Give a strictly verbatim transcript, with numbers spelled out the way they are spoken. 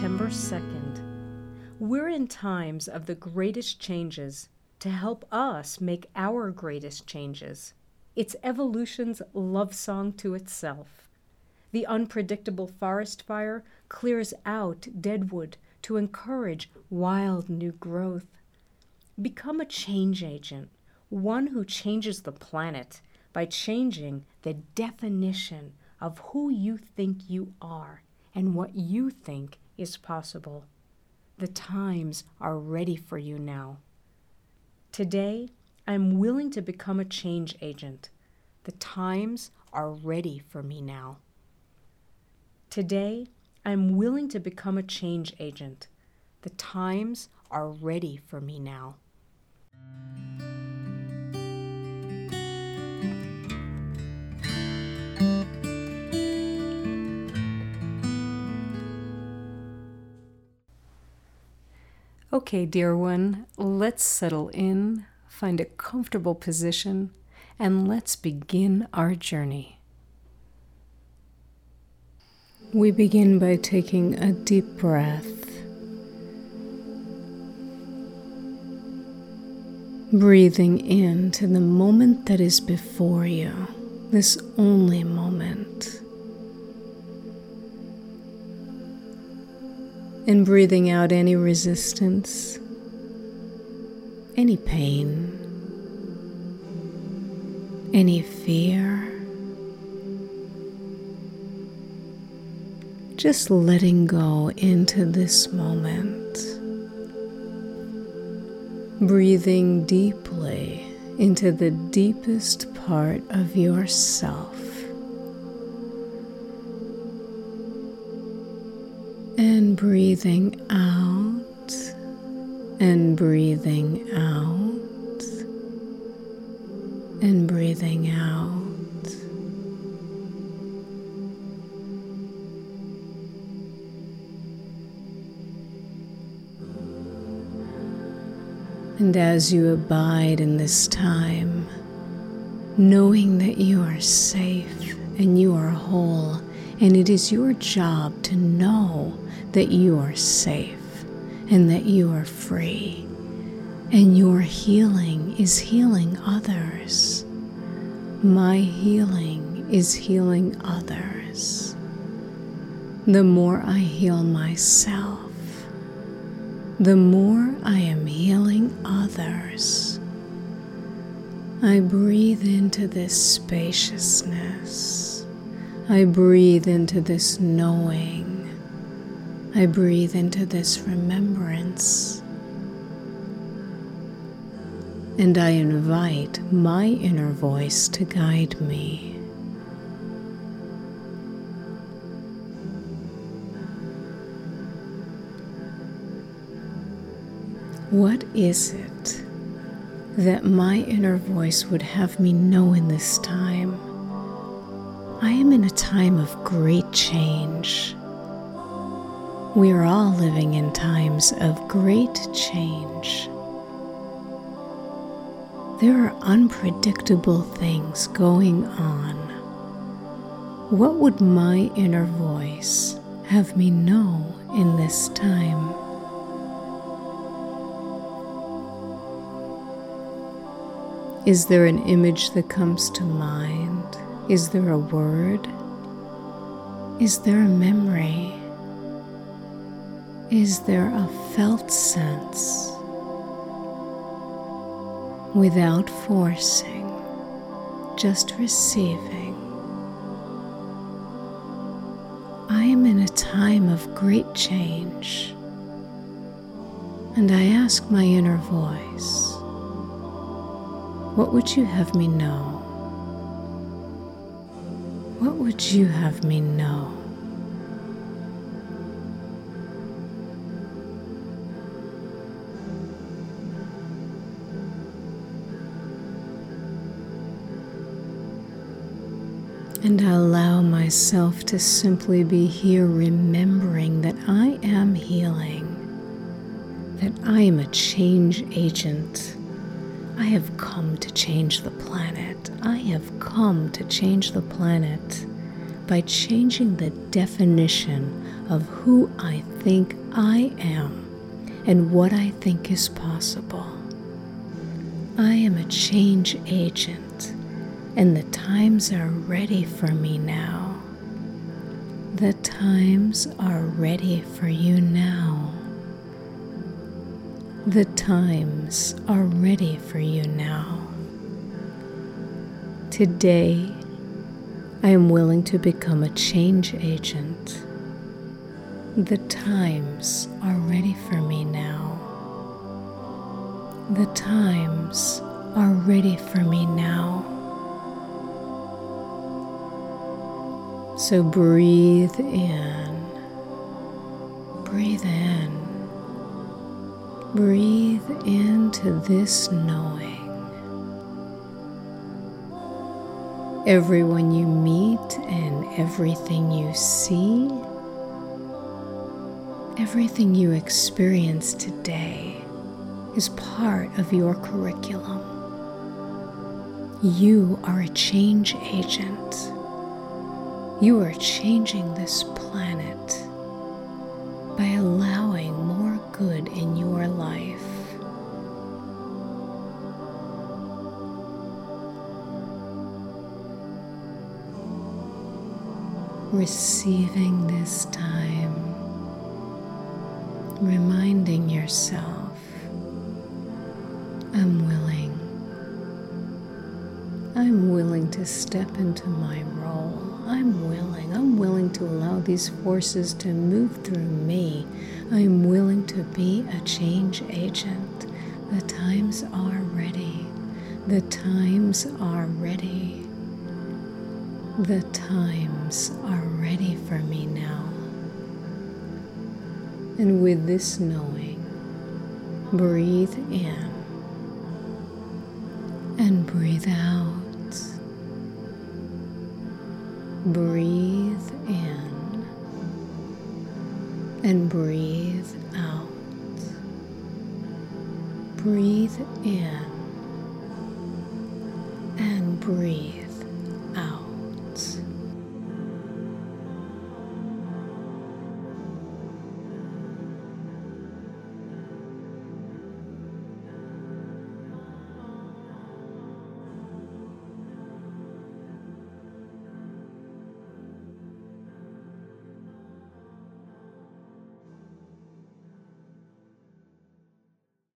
September second. We're in times of the greatest changes to help us make our greatest changes. It's evolution's love song to itself. The unpredictable forest fire clears out dead wood to encourage wild new growth. Become a change agent, one who changes the planet by changing the definition of who you think you are and what you think is possible. The times are ready for you now. Today, I'm willing to become a change agent. The times are ready for me now. Today, I'm willing to become a change agent. The times are ready for me now. Okay, dear one, let's settle in, find a comfortable position, and let's begin our journey. We begin by taking a deep breath, breathing into the moment that is before you, this only moment. And breathing out any resistance, any pain, any fear. Just letting go into this moment. Breathing deeply into the deepest part of yourself. And breathing out, and breathing out, and breathing out. And as you abide in this time, knowing that you are safe and you are whole, and it is your job to know that you are safe and that you are free, and your healing is healing others. My healing is healing others. The more I heal myself, the more I am healing others. I breathe into this spaciousness. I breathe into this knowing. I breathe into this remembrance. And I invite my inner voice to guide me. What is it that my inner voice would have me know in this time? I am in a time of great change. We are all living in times of great change. There are unpredictable things going on. What would my inner voice have me know in this time? Is there an image that comes to mind? Is there a word? Is there a memory? Is there a felt sense? Without forcing, just receiving. I am in a time of great change, and I ask my inner voice, what would you have me know? What would you have me know? And I allow myself to simply be here, remembering that I am healing, that I am a change agent. I have come to change the planet. I have come to change the planet by changing the definition of who I think I am and what I think is possible. I am a change agent, and the times are ready for me now. The times are ready for you now. The times are ready for you now. Today, I am willing to become a change agent. The times are ready for me now. The times are ready for me now. So breathe in, breathe in, breathe into this knowing. Everyone you meet and everything you see, everything you experience today is part of your curriculum. You are a change agent. You are changing this planet by allowing more good in your life. Receiving this time, reminding yourself, I'm willing. I'm willing to step into my role. I'm willing. I'm willing to allow these forces to move through me. I'm willing to be a change agent. The times are ready. The times are ready. The times are ready for me now. And with this knowing, breathe in and breathe out. Breathe in and breathe out. Breathe in and breathe